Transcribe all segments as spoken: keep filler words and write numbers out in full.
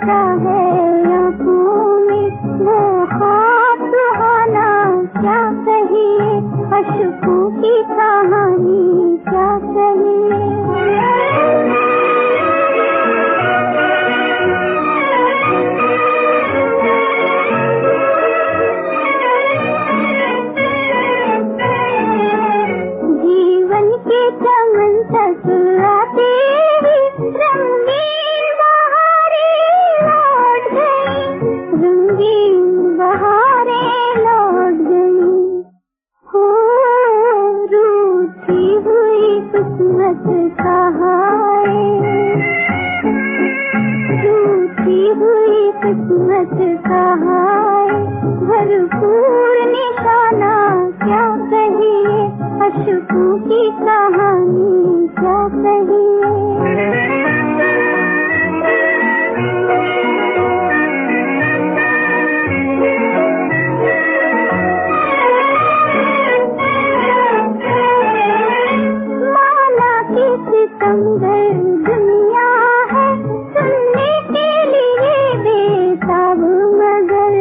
आता है आँखों में वो ख्वाब सुहाना, क्या कहिए अश्कों की कहानी, क्या कहिए। जीवन के चमन तक आते ही रंगीन बहारें लौट गई, रंगीन बहारें लौट गई। हो रूठी हुई किस्मत कहाँ है, रूठी हुई किस्मत कहाँ है, भरपूर निशाना, क्या कहिए अश्कों की कहानी, क्या कहिए। माला की सितमगर दुनिया है, सुनने के लिए बेताब मगर,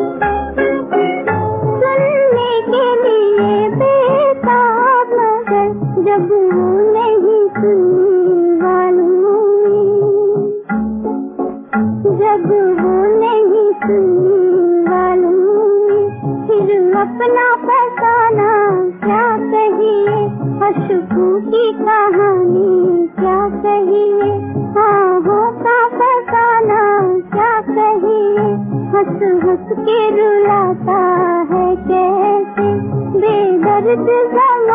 सुनने के लिए बेताब मगर, जब वो नहीं सुनने वालों में, जब वो नहीं सुनने वालों में, फिर अपना फसाना, क्या कहिए अश्कों की कहानी, क्या कहिए। आहों का फसाना, क्या कहिए, हंस हंस के रुलाता है कैसे बेदर्द ज़माना।